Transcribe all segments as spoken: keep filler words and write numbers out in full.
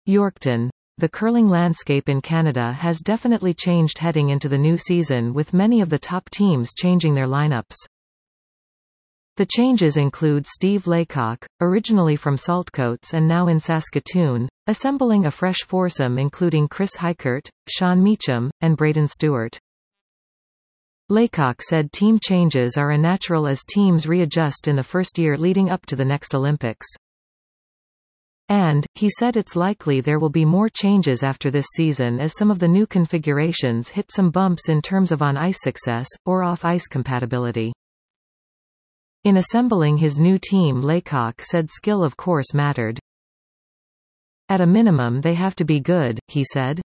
Yorkton. The curling landscape in Canada has definitely changed heading into the new season, with many of the top teams changing their lineups. The changes include Steve Laycock, originally from Saltcoats and now in Saskatoon, assembling a fresh foursome including Chris Heikert, Sean Meacham, and Braden Stewart. Laycock said team changes are a natural as teams readjust in the first year leading up to the next Olympics. And, he said it's likely there will be more changes after this season as some of the new configurations hit some bumps in terms of on-ice success, or off-ice compatibility. In assembling his new team, Laycock said skill of course mattered. At a minimum they have to be good, he said.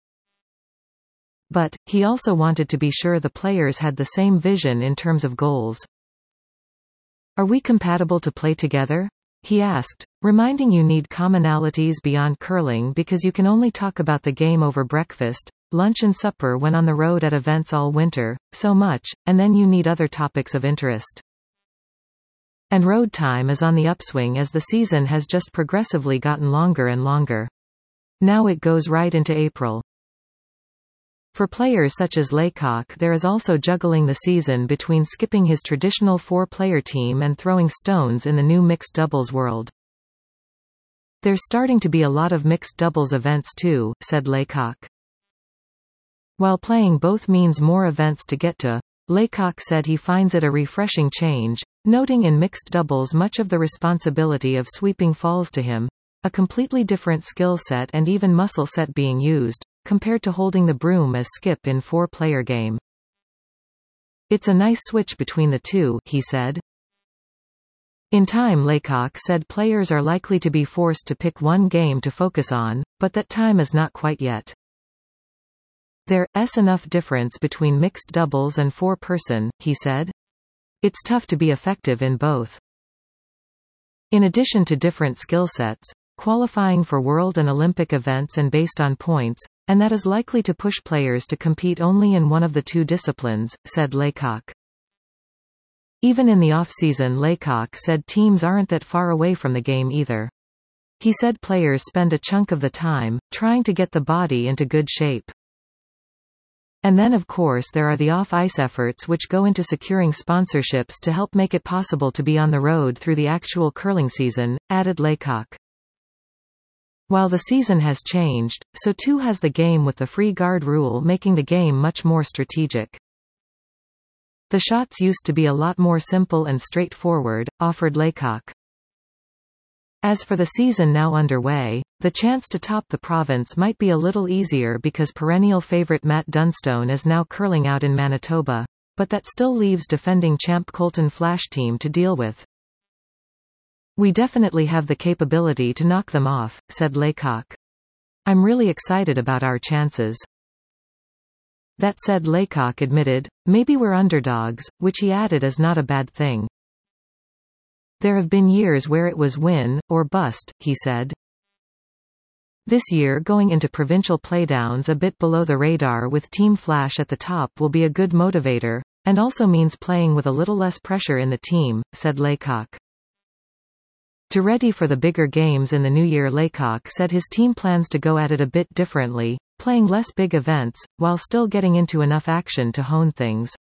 But, he also wanted to be sure the players had the same vision in terms of goals. Are we compatible to play together? He asked, reminding you need commonalities beyond curling because you can only talk about the game over breakfast, lunch and supper when on the road at events all winter, so much, and then you need other topics of interest. And road time is on the upswing as the season has just progressively gotten longer and longer. Now it goes right into April. For players such as Laycock, there is also juggling the season between skipping his traditional four-player team and throwing stones in the new mixed doubles world. There's starting to be a lot of mixed doubles events too, said Laycock. While playing both means more events to get to, Laycock said he finds it a refreshing change, noting in mixed doubles much of the responsibility of sweeping falls to him, a completely different skill set and even muscle set being used, compared to holding the broom as skip in four-player game. It's a nice switch between the two, he said. In time, Laycock said players are likely to be forced to pick one game to focus on, but that time is not quite yet. There's enough difference between mixed doubles and four-person, he said. It's tough to be effective in both. In addition to different skill sets, qualifying for world and Olympic events and based on points, and that is likely to push players to compete only in one of the two disciplines, said Laycock. Even in the off-season, Laycock said teams aren't that far away from the game either. He said players spend a chunk of the time trying to get the body into good shape. And then of course there are the off-ice efforts which go into securing sponsorships to help make it possible to be on the road through the actual curling season, added Laycock. While the season has changed, so too has the game, with the free guard rule making the game much more strategic. The shots used to be a lot more simple and straightforward, offered Laycock. As for the season now underway, the chance to top the province might be a little easier because perennial favourite Matt Dunstone is now curling out in Manitoba, but that still leaves defending champ Colton Flash team to deal with. We definitely have the capability to knock them off, said Laycock. I'm really excited about our chances. That said, Laycock admitted, maybe we're underdogs, which he added is not a bad thing. There have been years where it was win, or bust, he said. This year going into provincial playdowns a bit below the radar with Team Flash at the top will be a good motivator, and also means playing with a little less pressure in the team, said Laycock. To ready for the bigger games in the new year, Laycock said his team plans to go at it a bit differently, playing less big events, while still getting into enough action to hone things.